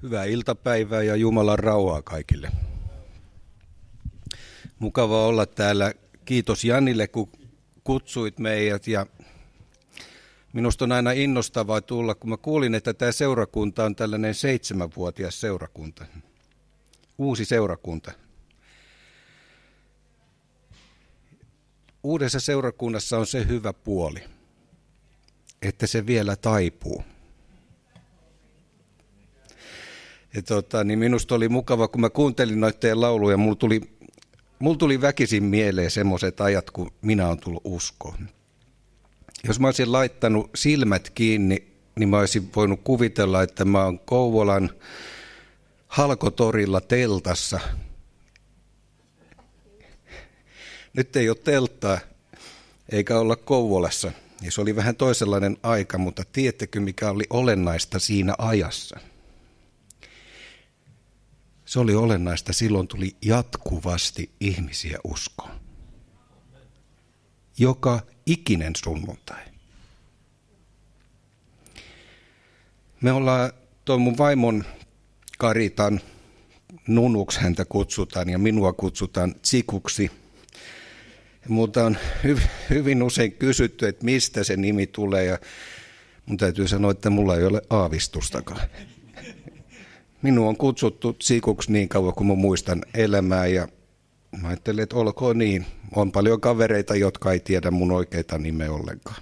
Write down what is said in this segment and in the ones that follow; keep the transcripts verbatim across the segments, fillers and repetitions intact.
Hyvää iltapäivää ja Jumalan rauhaa kaikille. Mukava olla täällä. Kiitos Janille, kun kutsuit meidät. Ja minusta on aina innostavaa tulla, kun mä kuulin, että tämä seurakunta on tällainen seitsemänvuotias seurakunta. Uusi seurakunta. Uudessa seurakunnassa on se hyvä puoli, että se vielä taipuu. Ja tota, niin minusta oli mukava, kun mä kuuntelin noita lauluja, mulla tuli, mulla tuli väkisin mieleen semmoiset ajat, kun minä olen tullut uskoon. Jos mä olisin laittanut silmät kiinni, niin mä olisin voinut kuvitella, että mä oon Kouvolan Halkotorilla teltassa. Nyt ei ole telttaa, eikä olla Kouvolassa. Ja se oli vähän toisenlainen aika, mutta tiedättekö mikä oli olennaista siinä ajassa? Se oli olennaista, silloin tuli jatkuvasti ihmisiä uskoon. Joka ikinen sunnuntai. Me ollaan tuon mun vaimon Karitan Nunuksi häntä kutsutaan ja minua kutsutaan Tsikuksi. Mutta on hy- hyvin usein kysytty, että mistä se nimi tulee ja mun täytyy sanoa, että mulla ei ole aavistustakaan. Minua on kutsuttu Tsikuksi niin kauan kuin mä muistan elämää ja mä ajattelin, että olkoon niin. On paljon kavereita, jotka ei tiedä mun oikeita nimeä ollenkaan.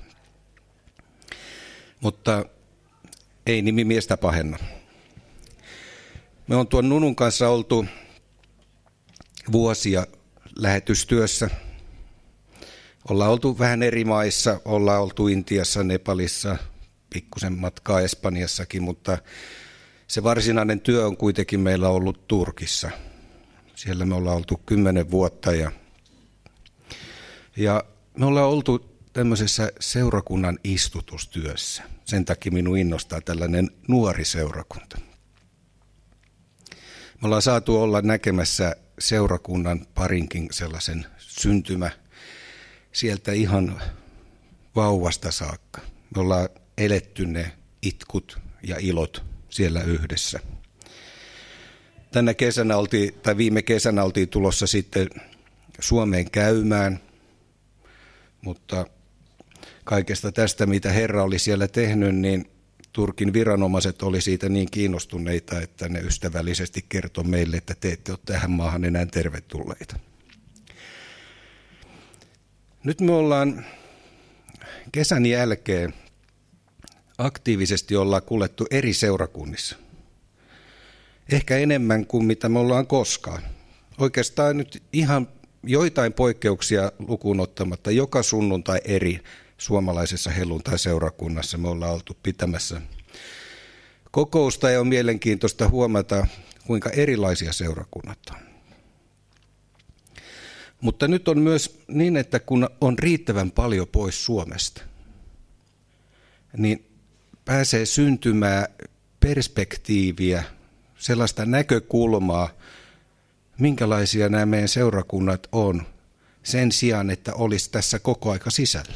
Mutta ei nimi miestä pahenna. Me on tuon Nunun kanssa oltu vuosia lähetystyössä. Ollaan oltu vähän eri maissa, ollaan oltu Intiassa, Nepalissa, pikkusen matkaa Espanjassakin, mutta se varsinainen työ on kuitenkin meillä ollut Turkissa. Siellä me ollaan oltu kymmenen vuotta ja, ja me ollaan oltu tämmöisessä seurakunnan istutustyössä. Sen takia minun innostaa tällainen nuori seurakunta. Me ollaan saatu olla näkemässä seurakunnan parinkin sellaisen syntymä sieltä ihan vauvasta saakka. Me ollaan eletty ne itkut ja ilot siellä yhdessä. Tänä kesänä oltiin, tai viime kesänä oltiin tulossa sitten Suomeen käymään, mutta kaikesta tästä, mitä Herra oli siellä tehnyt, niin Turkin viranomaiset oli siitä niin kiinnostuneita, että ne ystävällisesti kertoi meille, että te ette ole tähän maahan enää tervetulleita. Nyt me ollaan kesän jälkeen aktiivisesti ollaan kuljettu eri seurakunnissa. Ehkä enemmän kuin mitä me ollaan koskaan. Oikeastaan nyt ihan joitain poikkeuksia lukuun ottamatta joka sunnuntai eri suomalaisessa helluntai-seurakunnassa me ollaan oltu pitämässä kokousta ja on mielenkiintoista huomata, kuinka erilaisia seurakunnat on. Mutta nyt on myös niin, että kun on riittävän paljon pois Suomesta, niin pääsee syntymään perspektiiviä, sellaista näkökulmaa, minkälaisia nämä meidän seurakunnat on, sen sijaan, että olisi tässä koko aika sisällä.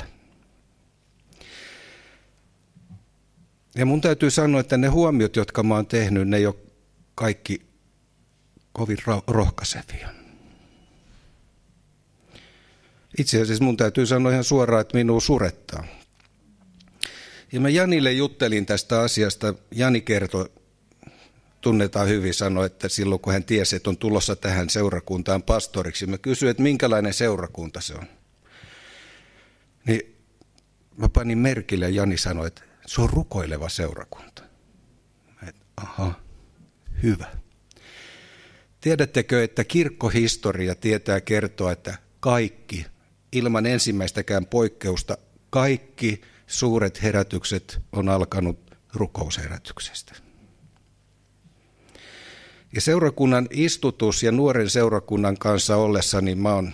Ja mun täytyy sanoa, että ne huomiot, jotka mä oon tehnyt, ne ei ole kaikki kovin rohkaisevia. Itse asiassa mun täytyy sanoa ihan suoraan, että minua surettaa. Ja mä Janille juttelin tästä asiasta. Jani kertoi, tunnetaan hyvin, sanoi, että silloin kun hän tiesi, että on tulossa tähän seurakuntaan pastoriksi, mä kysyin, että minkälainen seurakunta se on. Niin mä panin merkille ja Jani sanoi, että se on rukoileva seurakunta. Et, aha, hyvä. Tiedättekö, että kirkkohistoria tietää kertoa, että kaikki, ilman ensimmäistäkään poikkeusta, kaikki suuret herätykset on alkanut rukousherätyksestä. Ja seurakunnan istutus ja nuoren seurakunnan kanssa ollessani mä oon,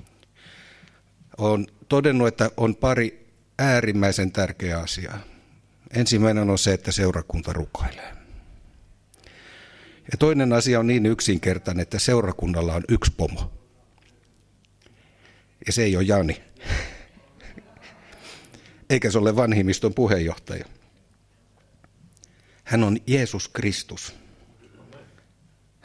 oon todennut, että on pari äärimmäisen tärkeää asiaa. Ensimmäinen on se, että seurakunta rukoilee. Ja toinen asia on niin yksinkertainen, että seurakunnalla on yksi pomo. Ja se ei ole Jani. Eikä se ole vanhimmiston puheenjohtaja. Hän on Jeesus Kristus.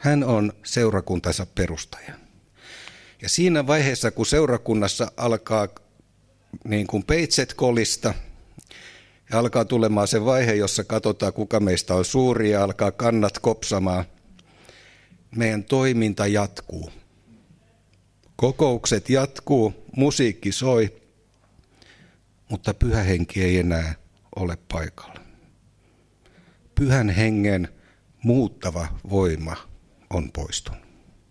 Hän on seurakuntansa perustaja. Ja siinä vaiheessa, kun seurakunnassa alkaa niin kuin peitset kolista, ja alkaa tulemaan se vaihe, jossa katsotaan, kuka meistä on suuri ja alkaa kannat kopsamaan, meidän toiminta jatkuu. Kokoukset jatkuu, musiikki soi, mutta pyhä henki ei enää ole paikalla. Pyhän hengen muuttava voima on poistunut.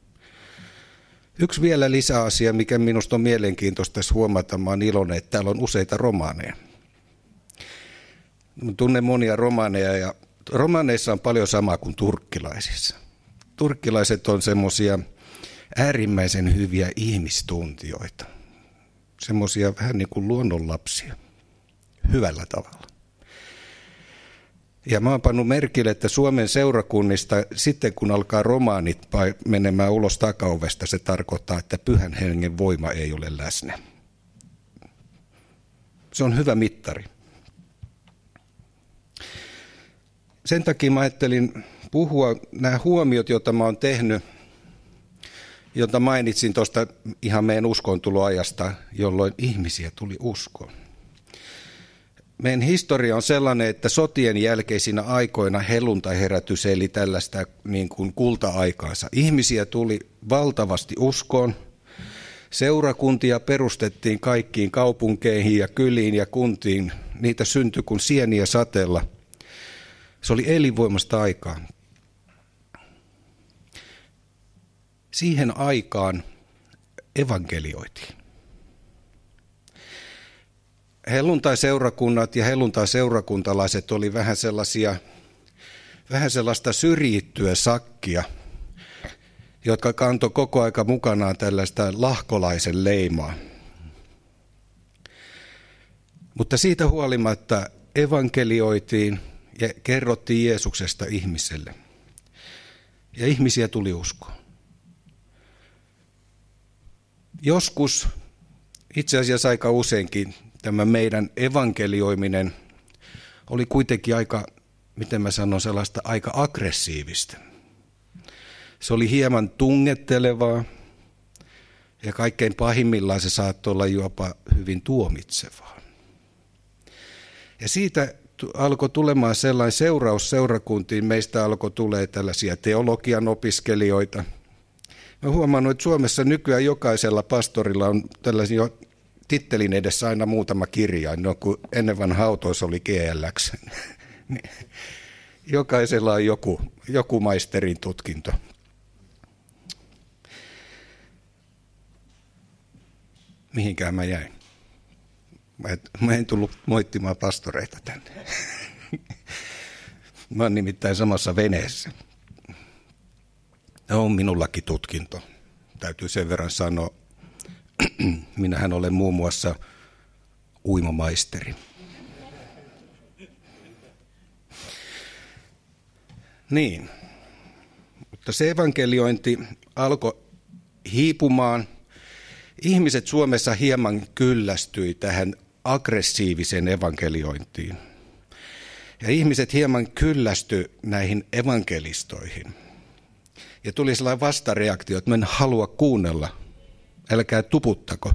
Yksi vielä lisäasia, mikä minusta on mielenkiintoista tässä huomata, mä oon iloinen, että täällä on useita romaaneja. Tunnen monia romaaneja ja romaaneissa on paljon samaa kuin turkkilaisissa. Turkkilaiset on semmoisia äärimmäisen hyviä ihmistuntijoita. Semmoisia vähän niin kuin luonnonlapsia. Hyvällä tavalla. Ja mä oon pannut merkille, että Suomen seurakunnista sitten kun alkaa romaanit menemään ulos takaovesta, se tarkoittaa, että pyhän hengen voima ei ole läsnä. Se on hyvä mittari. Sen takia mä ajattelin puhua nämä huomiot, joita mä oon tehnyt, jota mainitsin tuosta ihan meidän uskontuloajasta, jolloin ihmisiä tuli uskoon. Meidän historia on sellainen, että sotien jälkeisinä aikoina helluntaiherätys eli tällaista niin kuin kulta-aikaansa. Ihmisiä tuli valtavasti uskoon. Seurakuntia perustettiin kaikkiin kaupunkeihin ja kyliin ja kuntiin. Niitä syntyi kuin sieniä sateella. Se oli elinvoimasta aikaa. Siihen aikaan evankelioitiin. Helluntai-seurakunnat ja helluntai-seurakuntalaiset oli vähän sellaisia, vähän sellaista syrjittyä sakkia, jotka kantoi koko aika mukanaan tällaista lahkolaisen leimaa. Mutta siitä huolimatta evankelioitiin ja kerrottiin Jeesuksesta ihmiselle. Ja ihmisiä tuli uskoon. Joskus, itse asiassa aika useinkin, tämä meidän evankelioiminen oli kuitenkin aika, miten mä sanon, sellaista aika aggressiivista. Se oli hieman tungettelevaa ja kaikkein pahimmillaan se saattoi olla jopa hyvin tuomitsevaa. Ja siitä alkoi tulemaan sellainen seuraus seurakuntiin. Meistä alkoi tulee tällaisia teologian opiskelijoita. Mä huomannut, että Suomessa nykyään jokaisella pastorilla on tällaisia jo tittelin edessä aina muutama kirjain, no kun ennen vanha autoissa oli G L X. Jokaisella on joku, joku maisterin tutkinto. Mihinkään mä jäin? Mä, et, mä en tullut moittimaan pastoreita tänne. Mä oon nimittäin samassa veneessä. On minullakin tutkinto. Täytyy sen verran sanoa. Minähän olen muun muassa uimamaisteri. Niin, mutta se evankeliointi alkoi hiipumaan. Ihmiset Suomessa hieman kyllästyi tähän aggressiiviseen evankeliointiin. Ja ihmiset hieman kyllästyi näihin evankelistoihin. Ja tuli sellainen vastareaktio, että mä en halua kuunnella. Älkää tuputtako.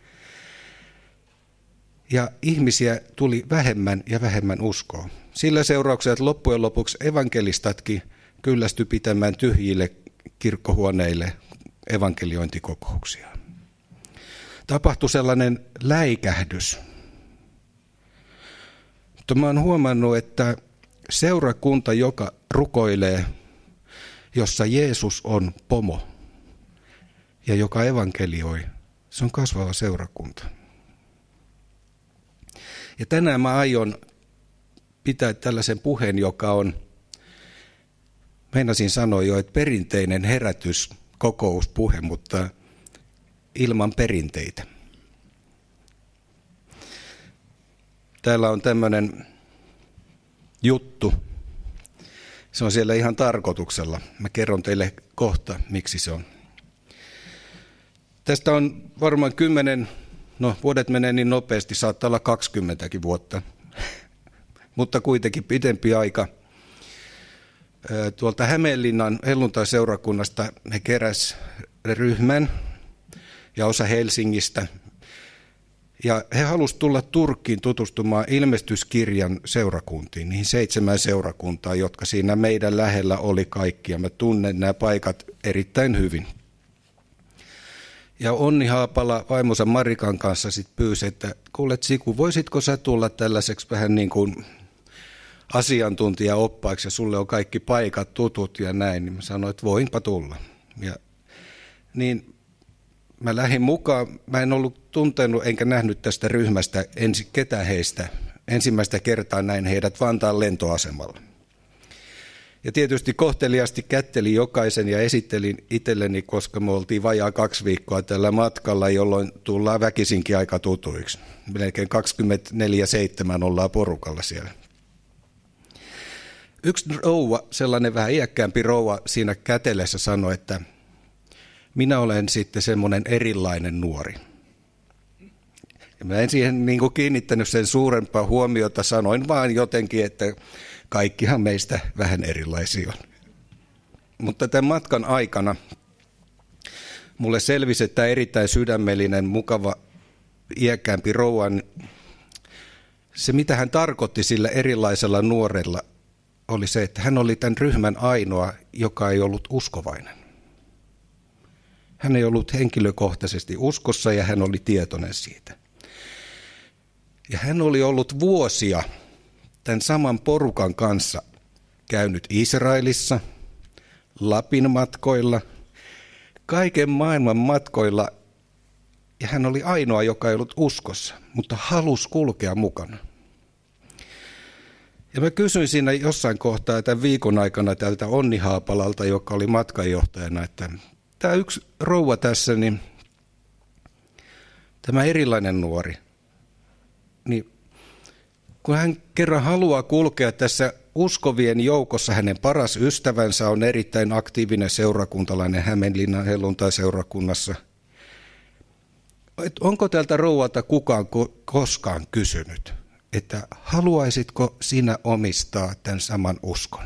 Ja ihmisiä tuli vähemmän ja vähemmän uskoa. Sillä seurauksella, että loppujen lopuksi evankelistatkin kyllästyi pitämään tyhjille kirkkohuoneille evankeliointikokouksia. Tapahtui sellainen läikähdys. Mutta mä oon huomannut, että seurakunta, joka rukoilee, jossa Jeesus on pomo ja joka evankelioi, se on kasvava seurakunta. Ja tänään mä aion pitää tällaisen puheen, joka on, meinasin sanoa jo, että perinteinen herätyskokouspuhe, mutta ilman perinteitä. Täällä on tämmöinen juttu. Se on siellä ihan tarkoituksella. Mä kerron teille kohta, miksi se on. Tästä on varmaan kymmenen, no vuodet menee niin nopeasti, saattaa olla kaksikymmentäkin vuotta, mutta kuitenkin pidempi aika. tuolta Hämeenlinnan helluntaiseurakunnasta he keräs ryhmän ja osa Helsingistä. Ja he halusivat tulla Turkkiin tutustumaan ilmestyskirjan seurakuntiin, niihin seitsemään seurakuntaan, jotka siinä meidän lähellä oli kaikki. Ja mä tunnen nämä paikat erittäin hyvin. Ja Onni Haapala vaimonsa Marikan kanssa sitten pyysi, että kuule Siku, voisitko sä tulla tällaiseksi vähän niin kuin asiantuntijaoppaiksi ja sulle on kaikki paikat tutut ja näin. Niin mä sanoin, että voinpa tulla. Ja niin mä lähdin mukaan. Mä en ollut tuntenut enkä nähnyt tästä ryhmästä ensi, ketään heistä. Ensimmäistä kertaa näin heidät Vantaan lentoasemalla. Ja tietysti kohteliasti kättelin jokaisen ja esittelin itselleni, koska me oltiin vajaa kaksi viikkoa tällä matkalla, jolloin tullaan väkisinkin aika tutuiksi. Melkein kaksikymmentäneljä seitsemän ollaan porukalla siellä. Yksi rouva, sellainen vähän iäkkäämpi rouva siinä kätelessä sanoi, että minä olen sitten semmoinen erilainen nuori. Ja mä en siihen niin kuin kiinnittänyt sen suurempaa huomiota, sanoin vaan jotenkin, että kaikkihan meistä vähän erilaisia on. Mutta tämän matkan aikana mulle selvisi, että erittäin sydämellinen, mukava, iäkkäämpi rouva, se mitä hän tarkoitti sillä erilaisella nuorella, oli se, että hän oli tämän ryhmän ainoa, joka ei ollut uskovainen. Hän ei ollut henkilökohtaisesti uskossa ja hän oli tietoinen siitä. Ja hän oli ollut vuosia tämän saman porukan kanssa käynyt Israelissa, Lapin matkoilla, kaiken maailman matkoilla. Ja hän oli ainoa, joka ei ollut uskossa, mutta halusi kulkea mukana. Ja mä kysyin siinä jossain kohtaa tämän viikon aikana tältä Onni Haapalalta, joka oli matkanjohtajana, että tämä yksi rouva tässä, niin tämä erilainen nuori, niin kun hän kerran haluaa kulkea tässä uskovien joukossa, hänen paras ystävänsä on erittäin aktiivinen seurakuntalainen Hämeenlinnan helluntaiseurakunnassa. Onko tältä rouvalta kukaan koskaan kysynyt, että haluaisitko sinä omistaa tämän saman uskon?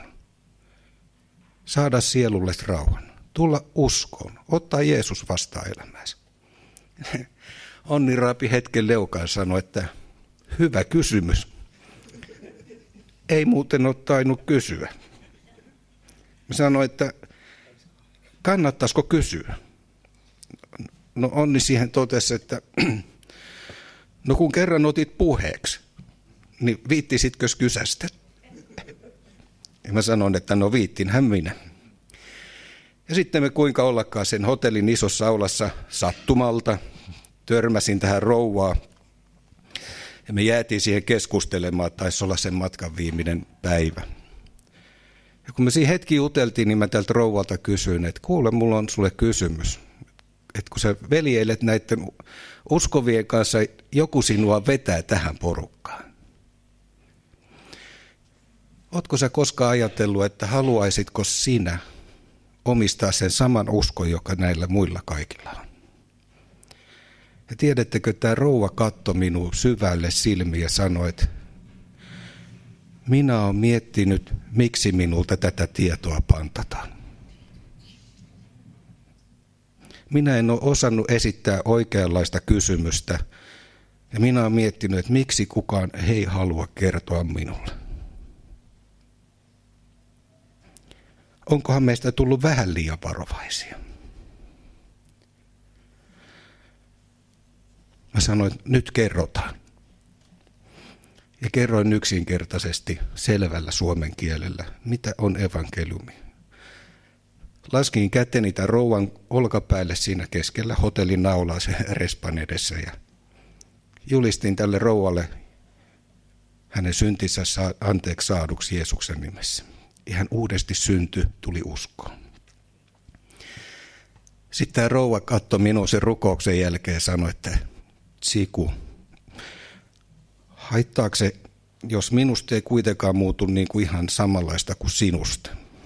Saada sielulle rauhan, tulla uskoon, ottaa Jeesus vastaan elämäänsä. Onni raapi hetken leukaan ja sanoi, että hyvä kysymys. Ei muuten ole tainnut kysyä. Mä sanoin, että kannattaisiko kysyä? No Onni siihen totesi, että no kun kerran otit puheeksi, niin viittisitkö kysästä? Ja mä sanoin, että no viittinhän minä. Ja sitten me kuinka ollakaan sen hotellin isossa aulassa sattumalta törmäsin tähän rouvaan. Ja me jäätiin siihen keskustelemaan, taisi olla sen matkan viimeinen päivä. Ja kun me siinä hetki juteltiin, niin mä tältä rouvalta kysyin, että kuule, mulla on sulle kysymys. Että kun sä veljeilet näiden uskovien kanssa, joku sinua vetää tähän porukkaan. Ootko sä koskaan ajatellut, että haluaisitko sinä omistaa sen saman uskon, joka näillä muilla kaikilla on? Ja tiedättekö, tämä rouva katsoi minua syvälle silmiin ja sanoi, että minä olen miettinyt, miksi minulta tätä tietoa pantataan. Minä en ole osannut esittää oikeanlaista kysymystä ja minä olen miettinyt, että miksi kukaan ei halua kertoa minulle. Onkohan meistä tullut vähän liian varovaisia? Mä sanoin, että nyt kerrotaan. Ja kerroin yksinkertaisesti selvällä suomen kielellä, mitä on evankeliumi. Laskin käteni tämän rouvan olkapäälle siinä keskellä hotellin naulaa sen respan edessä ja julistin tälle rouvalle hänen syntinsä anteeksi saaduksi Jeesuksen nimessä. Ja hän uudesti syntyi, tuli uskoon. Sitten tämä rouva katsoi minua sen rukouksen jälkeen ja sanoi, että Siku, haittaako se, jos minusta ei kuitenkaan muutu niin kuin ihan samanlaista kuin sinusta?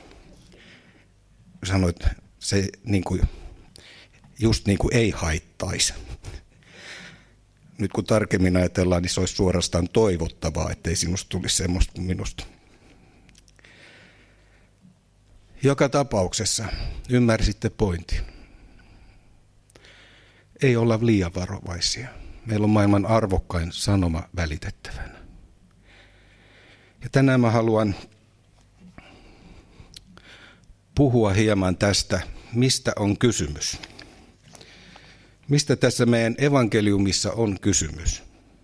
Sanoit, se niin kuin, just niin kuin ei haittaisi. Nyt kun tarkemmin ajatellaan, niin se olisi suorastaan toivottavaa, ettei sinusta tulisi semmoista kuin minusta. Joka tapauksessa ymmärsitte pointin. Ei olla liian varovaisia. Meillä on maailman arvokkain sanoma välitettävänä. Ja tänään mä haluan puhua hieman tästä, mistä on kysymys. Mistä tässä meidän evankeliumissa on kysymys?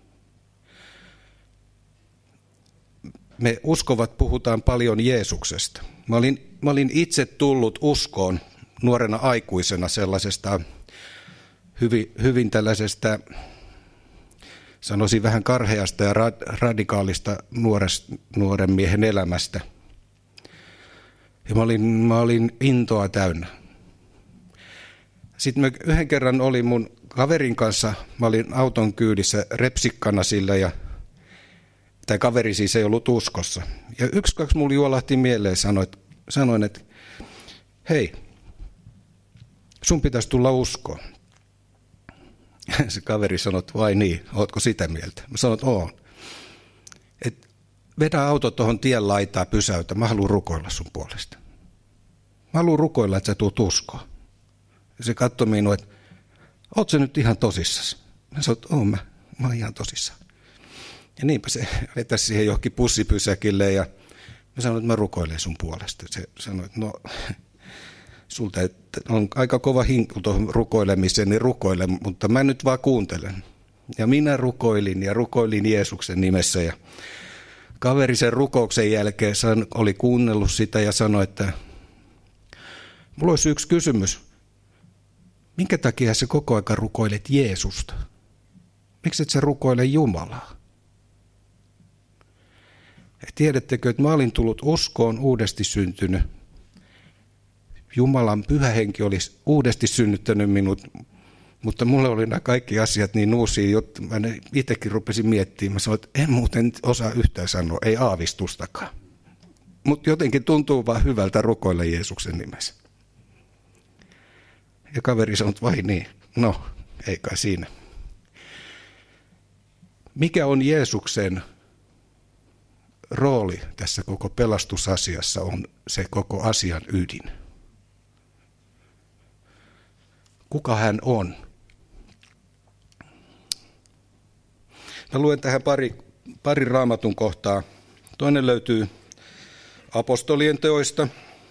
Me uskovat puhutaan paljon Jeesuksesta. Mä olin, mä olin itse tullut uskoon nuorena aikuisena sellaisesta hyvin, hyvin tällaisesta, sanoisin vähän karheasta ja radikaalista nuores, nuoren miehen elämästä. Ja mä olin, mä olin intoa täynnä. Sitten mä yhden kerran olin mun kaverin kanssa, mä olin auton kyydissä repsikkana sillä ja tai kaveri siis ei ollut uskossa. Ja yksi, kaksi mulla juolahti mieleen, sanoin, sanoin, että hei, sun pitäisi tulla uskoon. Se kaveri sanoi, että vai niin, ootko sitä mieltä? Mä sanoin, että oon. Et vedä auto tuohon tien laitaa, pysäytä, mä haluan rukoilla sun puolesta. Mä haluan rukoilla, että sä tuut uskoon. Ja se katsoi minua, että oot sä nyt ihan tosissasi? Mä sanoin, että oon mä, mä oon ihan tosissaan. Ja niinpä se vetäisi siihen johonkin pussipysäkille ja mä sanoin, että mä rukoilen sun puolesta. Se sanoi, että no sulta on aika kova hinku tuohon rukoilemiseen, niin rukoile, mutta mä nyt vaan kuuntelen. Ja minä rukoilin ja rukoilin Jeesuksen nimessä ja kaveri sen rukouksen jälkeen oli kuunnellut sitä ja sanoi, että mulla olisi yksi kysymys. Minkä takia sä koko ajan rukoilet Jeesusta? Miksi et sä rukoile Jumalaa? Ja tiedättekö, että mä olin tullut uskoon uudesti syntynyt. Jumalan pyhä henki olisi uudesti synnyttänyt minut, mutta mulle oli nämä kaikki asiat niin uusia, jotta mä itsekin rupesin miettimään. Mä sanoin, että en muuten osaa yhtään sanoa, ei aavistustakaan. Mutta jotenkin tuntuu vaan hyvältä rukoilla Jeesuksen nimessä. Ja kaveri sanoi, että vai niin, no ei kai siinä. Mikä on Jeesuksen rooli tässä koko pelastusasiassa on se koko asian ydin? Kuka hän on? Mä luen tähän pari, pari raamatun kohtaa. Toinen löytyy apostolien teoista.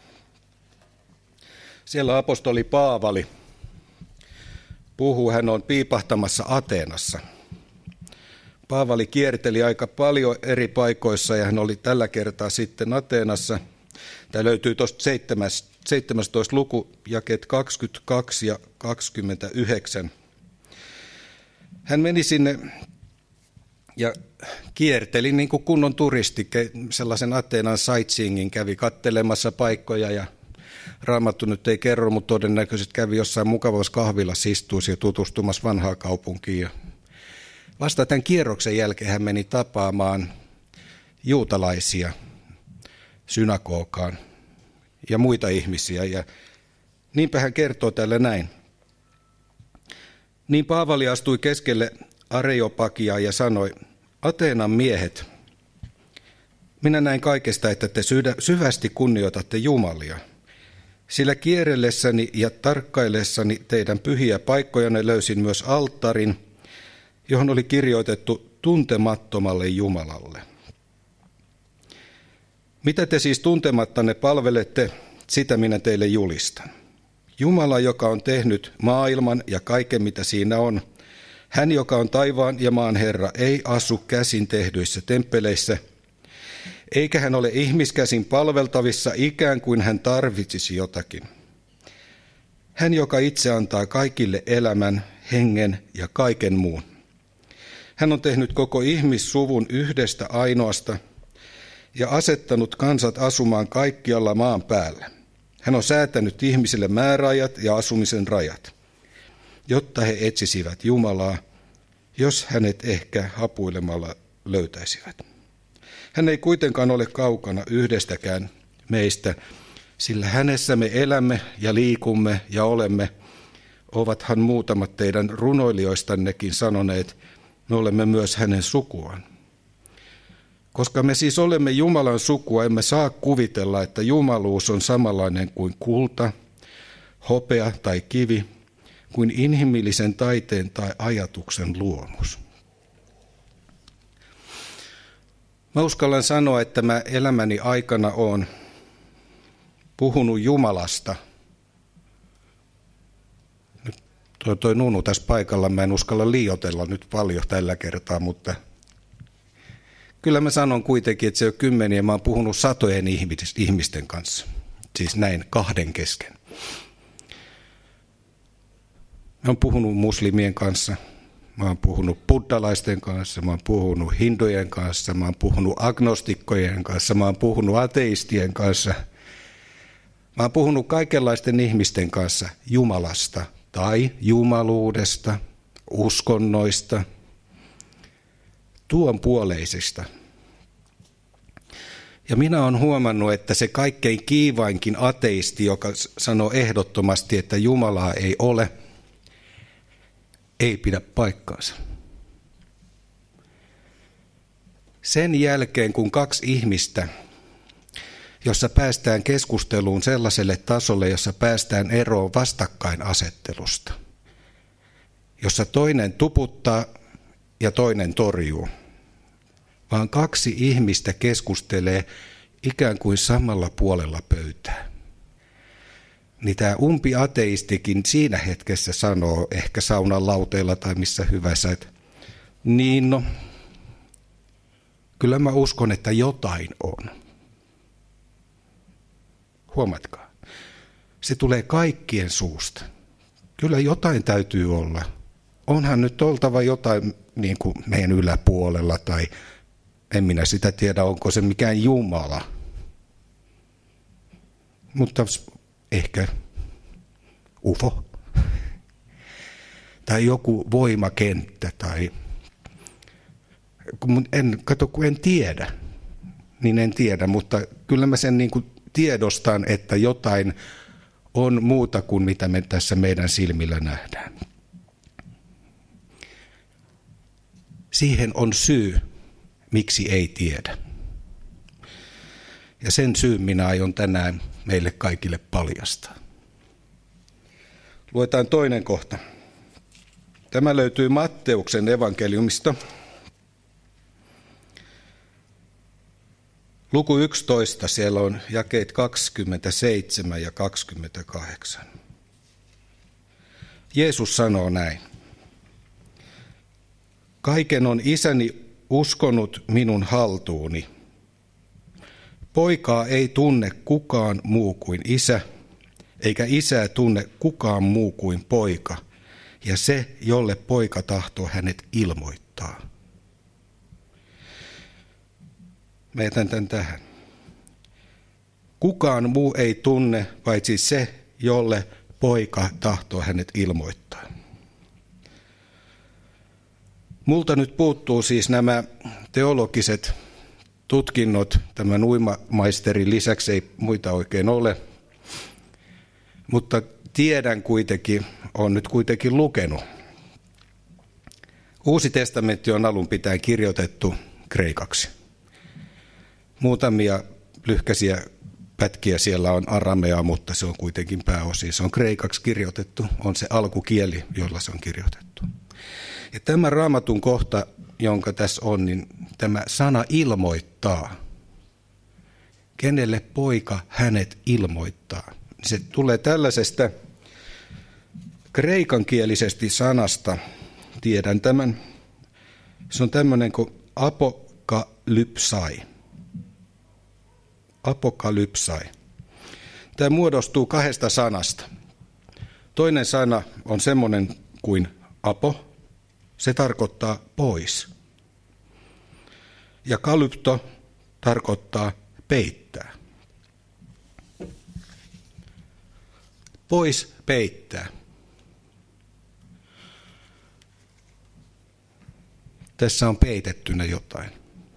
Siellä apostoli Paavali puhuu, hän on piipahtamassa Ateenassa. Paavali kierteli aika paljon eri paikoissa ja hän oli tällä kertaa sitten Ateenassa. Tämä löytyy tuosta seitsemästoista luku, jakeet kaksikymmentäkaksi ja kaksikymmentäyhdeksän. Hän meni sinne ja kierteli niin kuin kunnon turisti, sellaisen Ateenan sightseeingin, kävi kattelemassa paikkoja ja Raamattu nyt ei kerro, mutta todennäköisesti kävi jossain mukavassa kahvilassa istuisi ja tutustumassa vanhaan kaupunkiin. Vasta tämän kierroksen jälkeen hän meni tapaamaan juutalaisia synagogaan ja muita ihmisiä. Ja niinpä hän kertoo täällä näin. Niin Paavali astui keskelle Areopagiaa ja sanoi, Ateenan miehet, minä näin kaikesta, että te syvästi kunnioitatte Jumalia. Sillä kierrellessäni ja tarkkaillessani teidän pyhiä paikkojanne löysin myös alttarin, johon oli kirjoitettu tuntemattomalle Jumalalle. Mitä te siis tuntemattanne palvelette, sitä minä teille julistan. Jumala, joka on tehnyt maailman ja kaiken, mitä siinä on, hän, joka on taivaan ja maan Herra, ei asu käsin tehdyissä temppeleissä, eikä hän ole ihmiskäsin palveltavissa ikään kuin hän tarvitsisi jotakin. Hän, joka itse antaa kaikille elämän, hengen ja kaiken muun. Hän on tehnyt koko ihmissuvun yhdestä ainoasta ja asettanut kansat asumaan kaikkialla maan päällä. Hän on säätänyt ihmisille määräajat ja asumisen rajat, jotta he etsisivät Jumalaa, jos hänet ehkä hapuilemalla löytäisivät. Hän ei kuitenkaan ole kaukana yhdestäkään meistä, sillä hänessä me elämme ja liikumme ja olemme, ovathan muutamat teidän runoilijoistannekin sanoneet, me olemme myös hänen sukuaan. Koska me siis olemme Jumalan sukua, emme saa kuvitella, että jumaluus on samanlainen kuin kulta, hopea tai kivi, kuin inhimillisen taiteen tai ajatuksen luomus. Mä uskallan sanoa, että mä elämäni aikana olen puhunut Jumalasta. Nyt toi, toi Nunu tässä paikalla, mä en uskalla liioitella nyt paljon tällä kertaa, mutta kyllä mä sanon kuitenkin, että se on kymmeniä, mä oon puhunut satojen ihmisten kanssa, siis näin kahden kesken. Mä oon puhunut muslimien kanssa, mä oon puhunut buddhalaisten kanssa, mä oon puhunut hindujen kanssa, mä oon puhunut agnostikkojen kanssa, mä oon puhunut ateistien kanssa. Mä oon puhunut kaikenlaisten ihmisten kanssa Jumalasta tai jumaluudesta, uskonnoista, tuon puoleisista. Ja minä olen huomannut, että se kaikkein kiivainkin ateisti, joka sanoo ehdottomasti, että Jumalaa ei ole, ei pidä paikkaansa. Sen jälkeen, kun kaksi ihmistä, jossa päästään keskusteluun sellaiselle tasolle, jossa päästään eroon vastakkainasettelusta, jossa toinen tuputtaa ja toinen torjuu, vaan kaksi ihmistä keskustelee ikään kuin samalla puolella pöytää. Niin tämä umpi-ateistikin siinä hetkessä sanoo, ehkä saunan lauteella tai missä hyvänsä, että niin no, kyllä mä uskon, että jotain on. Huomatkaa, se tulee kaikkien suusta. Kyllä jotain täytyy olla. Onhan nyt oltava jotain niin kuin meidän yläpuolella tai en minä sitä tiedä, onko se mikään Jumala. Mutta ehkä U F O tai joku voimakenttä tai kun en, kato, kun en tiedä, niin en tiedä, mutta kyllä mä sen niin kuin tiedostan, että jotain on muuta kuin mitä me tässä meidän silmillä nähdään. Siihen on syy, miksi ei tiedä. Ja sen syyn minä aion tänään meille kaikille paljastaa. Luetaan toinen kohta. Tämä löytyy Matteuksen evankeliumista. Luku yksitoista, siellä on jakeet kaksikymmentäseitsemän ja kaksikymmentäkahdeksan. Jeesus sanoo näin. Kaiken on isäni uskonut minun haltuuni. Poikaa ei tunne kukaan muu kuin isä, eikä isää tunne kukaan muu kuin poika, ja se, jolle poika tahtoo hänet ilmoittaa. Mä jätän tämän tähän. Kukaan muu ei tunne, paitsi se, jolle poika tahtoo hänet ilmoittaa. Multa nyt puuttuu siis nämä teologiset tutkinnot, tämän uimamaisterin lisäksi ei muita oikein ole, mutta tiedän kuitenkin, olen nyt kuitenkin lukenut. Uusi testamentti on alun pitäen kirjoitettu kreikaksi. Muutamia lyhkäisiä pätkiä siellä on arameaa, mutta se on kuitenkin pääosin. Se on kreikaksi kirjoitettu, on se alkukieli, jolla se on kirjoitettu. Ja tämä Raamatun kohta, jonka tässä on, niin tämä sana ilmoittaa. Kenelle poika hänet ilmoittaa? Se tulee tällaisesta kreikankielisesti sanasta, tiedän tämän. Se on tämmöinen kuin apokalypsai. Apokalypsai. Tämä muodostuu kahdesta sanasta. Toinen sana on semmoinen kuin apo. Se tarkoittaa pois. Ja kalypto tarkoittaa peittää. Pois peittää. Tässä on peitettynä jotain.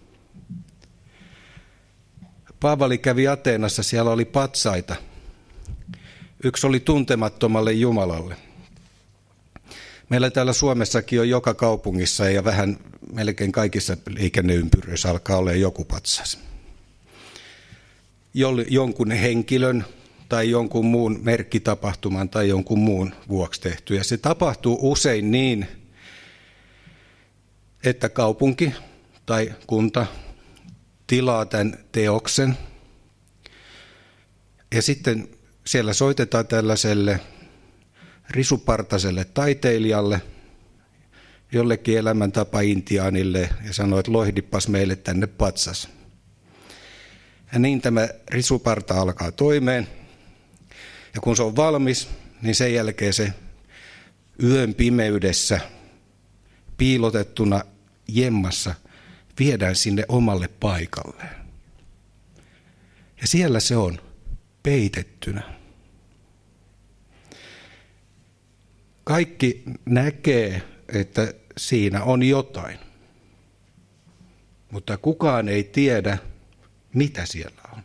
Paavali kävi Ateenassa, siellä oli patsaita. Yksi oli tuntemattomalle Jumalalle. Meillä täällä Suomessakin on joka kaupungissa ja vähän melkein kaikissa liikenneympyröissä alkaa olla joku patsas. Jonkun henkilön tai jonkun muun merkkitapahtuman tai jonkun muun vuoksi tehty. Ja se tapahtuu usein niin, että kaupunki tai kunta tilaa tämän teoksen. Ja sitten siellä soitetaan tällaiselle risupartaiselle taiteilijalle, jollekin elämäntapa-intiaanille ja sanoo, että loihdipas meille tänne patsas. Ja niin tämä risuparta alkaa toimeen. Ja kun se on valmis, niin sen jälkeen se yön pimeydessä piilotettuna jemmassa viedään sinne omalle paikalleen. Ja siellä se on peitettynä. Kaikki näkee, että siinä on jotain, mutta kukaan ei tiedä, mitä siellä on.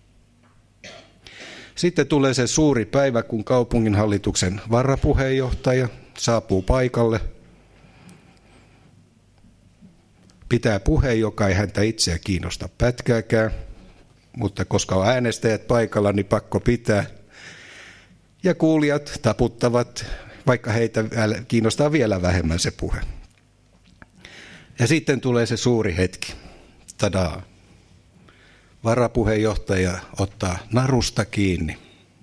Sitten tulee se suuri päivä, kun kaupunginhallituksen varapuheenjohtaja saapuu paikalle, pitää puheen, joka ei häntä itseä kiinnosta pätkääkään, mutta koska on äänestäjät paikalla, niin pakko pitää. Ja kuulijat taputtavat, vaikka heitä kiinnostaa vielä vähemmän se puhe. Ja sitten tulee se suuri hetki. Tadaa. Varapuheenjohtaja ottaa narusta kiinni.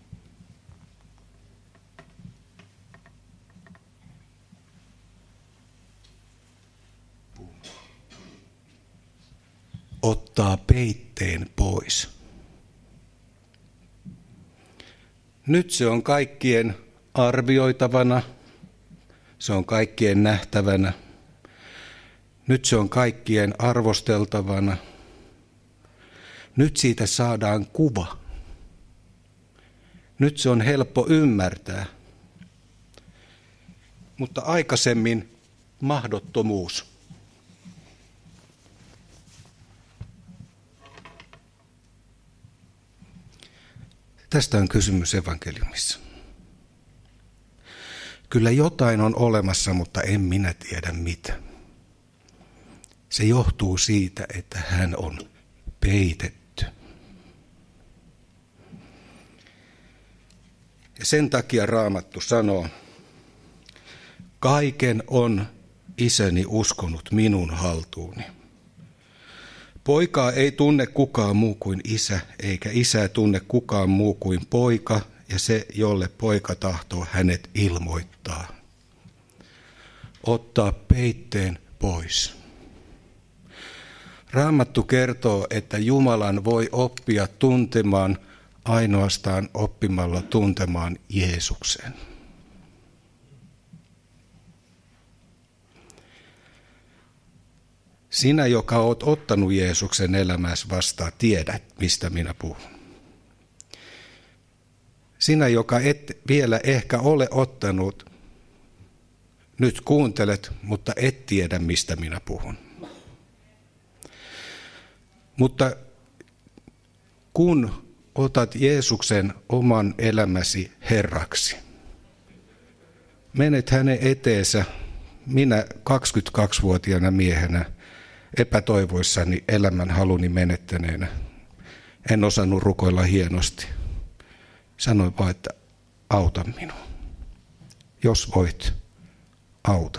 Ottaa peitteen pois. Nyt se on kaikkien arvioitavana, se on kaikkien nähtävänä, nyt se on kaikkien arvosteltavana. Nyt siitä saadaan kuva. Nyt se on helppo ymmärtää. Mutta aikaisemmin mahdottomuus. Tästä on kysymys evankeliumissa. Kyllä jotain on olemassa, mutta en minä tiedä mitä. Se johtuu siitä, että hän on peitetty. Ja sen takia Raamattu sanoo, kaiken on isäni uskonut minun haltuuni. Poikaa ei tunne kukaan muu kuin isä, eikä isää tunne kukaan muu kuin poika, ja se, jolle poika tahtoo hänet ilmoittaa. Ottaa peitteen pois. Raamattu kertoo, että Jumalan voi oppia tuntemaan ainoastaan oppimalla tuntemaan Jeesuksen. Sinä, joka olet ottanut Jeesuksen elämässä vastaan, tiedät, mistä minä puhun. Sinä, joka et vielä ehkä ole ottanut, nyt kuuntelet, mutta et tiedä, mistä minä puhun. Mutta kun otat Jeesuksen oman elämäsi Herraksi, menet hänen eteensä, minä kaksikymmentäkaksivuotiaana miehenä, epätoivoissani elämän haluni menettäneenä, en osannut rukoilla hienosti. Sanoin vaan, että auta minua. Jos voit, auta.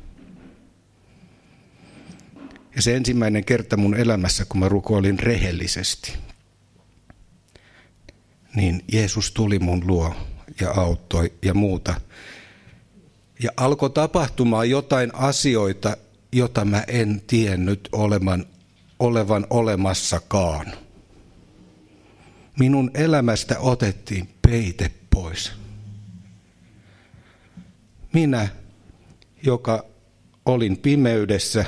Ja se ensimmäinen kerta mun elämässä, kun mä rukoilin rehellisesti, niin Jeesus tuli mun luo ja auttoi ja muuta. Ja alkoi tapahtumaan jotain asioita, jota mä en tiennyt olevan, olevan olemassakaan. Minun elämästä otettiin peite pois. Minä, joka olin pimeydessä,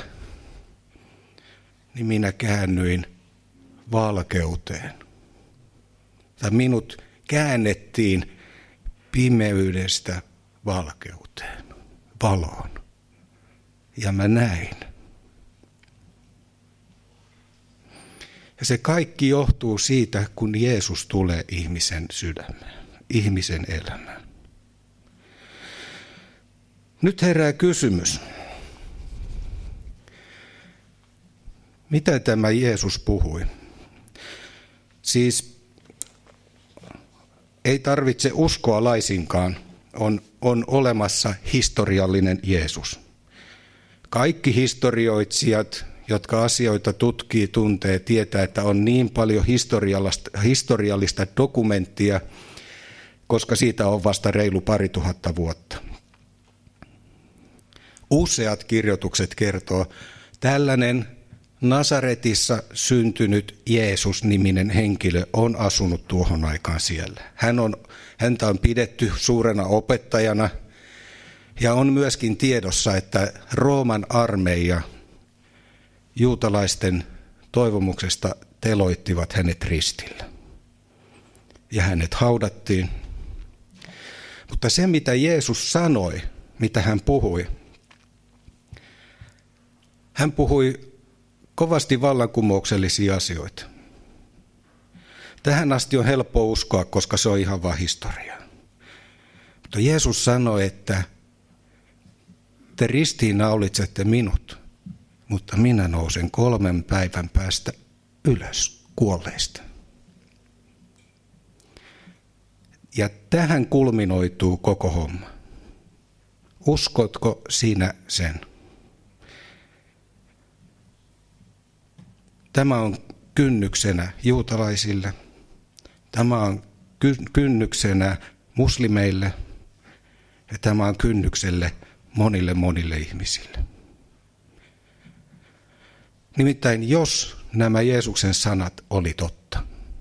niin minä käännyin valkeuteen. Tai minut käännettiin pimeydestä valkeuteen, valoon. Ja mä näin. Ja se kaikki johtuu siitä, kun Jeesus tulee ihmisen sydämeen, ihmisen elämään. Nyt herää kysymys. Mitä tämä Jeesus puhui? Siis ei tarvitse uskoa laisinkaan. On, on olemassa historiallinen Jeesus. Kaikki historioitsijat, jotka asioita tutkii, tuntee, tietää, että on niin paljon historiallista, historiallista dokumenttia, koska siitä on vasta reilu pari tuhatta vuotta. Useat kirjoitukset kertoo, tällainen Nasaretissa syntynyt Jeesus-niminen henkilö on asunut tuohon aikaan siellä. Hän on, häntä on pidetty suurena opettajana ja on myöskin tiedossa, että Rooman armeija juutalaisten toivomuksesta teloittivat hänet ristillä. Ja hänet haudattiin. Mutta se, mitä Jeesus sanoi, mitä hän puhui, hän puhui kovasti vallankumouksellisia asioita. Tähän asti on helppo uskoa, koska se on ihan vain historiaa. Mutta Jeesus sanoi, että te ristiinnaulitsette minut, mutta minä nousen kolmen päivän päästä ylös kuolleista. Ja tähän kulminoituu koko homma. Uskotko sinä sen? Tämä on kynnyksenä juutalaisille, tämä on kynnyksenä muslimeille ja tämä on kynnykselle monille monille ihmisille. Nimittäin jos nämä Jeesuksen sanat oli totta,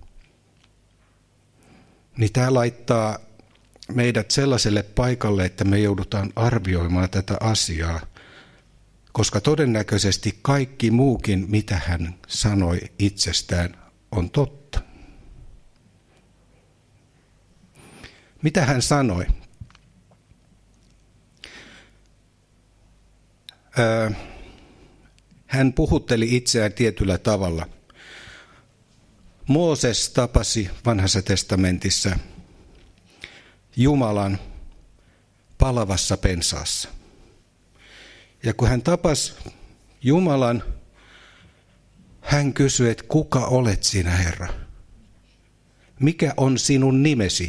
niin tämä laittaa meidät sellaiselle paikalle, että me joudutaan arvioimaan tätä asiaa, koska todennäköisesti kaikki muukin, mitä hän sanoi itsestään, on totta. Mitä hän sanoi? Öö, hän puhutteli itseään tietyllä tavalla. Mooses tapasi vanhassa testamentissa Jumalan palavassa pensaassa. Ja kun hän tapasi Jumalan, hän kysyi, että kuka olet sinä, Herra? Mikä on sinun nimesi?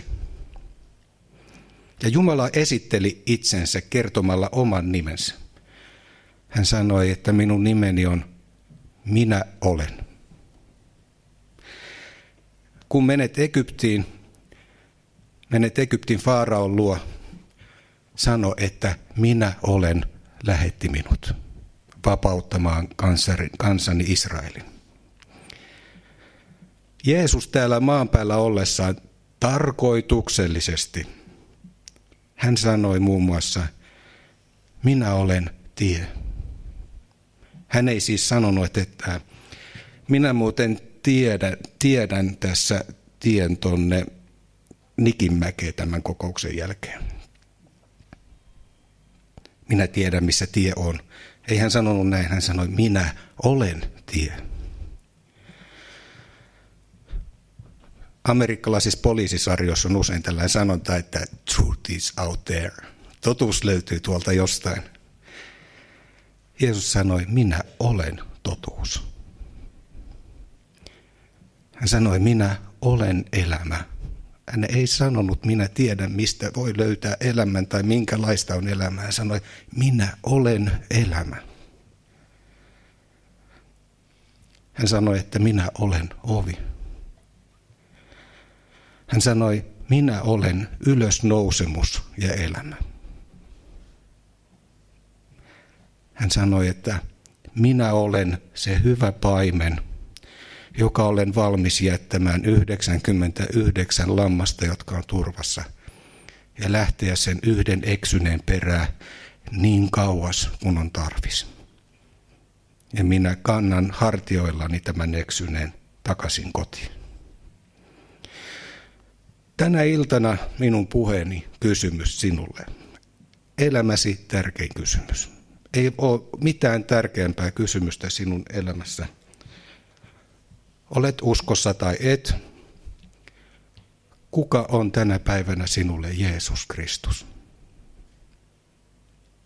Ja Jumala esitteli itsensä kertomalla oman nimensä. Hän sanoi, että minun nimeni on Minä olen. Kun menet Egyptiin, menet Egyptin Faaraon luo, sano, että minä olen lähetti minut vapauttamaan kansani Israelin. Jeesus täällä maan päällä ollessaan tarkoituksellisesti, hän sanoi muun muassa, minä olen tie. Hän ei siis sanonut, että minä muuten tiedän, tiedän tässä tien tonne Nikinmäkeen tämän kokouksen jälkeen. Minä tiedän, missä tie on. Ei hän sanonut näin, hän sanoi, minä olen tie. Amerikkalaisissa poliisisarjoissa on usein tällainen sanonta, että truth is out there. Totuus löytyy tuolta jostain. Jeesus sanoi, minä olen totuus. Hän sanoi, minä olen elämä. Hän ei sanonut, minä tiedän, mistä voi löytää elämän tai minkälaista on elämä. Hän sanoi, minä olen elämä. Hän sanoi, että minä olen ovi. Hän sanoi, minä olen ylösnousemus ja elämä. Hän sanoi, että minä olen se hyvä paimen, joka olen valmis jättämään yhdeksänkymmentäyhdeksän lammasta, jotka on turvassa, ja lähteä sen yhden eksyneen perään niin kauas kuin on tarvis. Ja minä kannan hartioillani tämän eksyneen takaisin kotiin. Tänä iltana minun puheeni kysymys sinulle. Elämäsi tärkein kysymys. Ei ole mitään tärkeämpää kysymystä sinun elämässä. Olet uskossa tai et. Kuka on tänä päivänä sinulle Jeesus Kristus?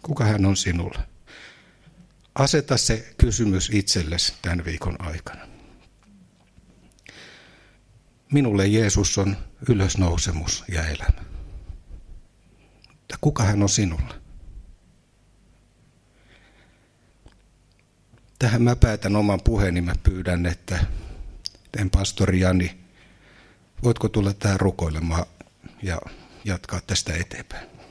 Kuka hän on sinulle? Aseta se kysymys itsellesi tämän viikon aikana. Minulle Jeesus on ylösnousemus ja elämä. Mutta kuka hän on sinulle? Tähän mä päätän oman puheeni. Mä pyydän, että teen pastori Jani, voitko tulla tähän rukoilemaan ja jatkaa tästä eteenpäin?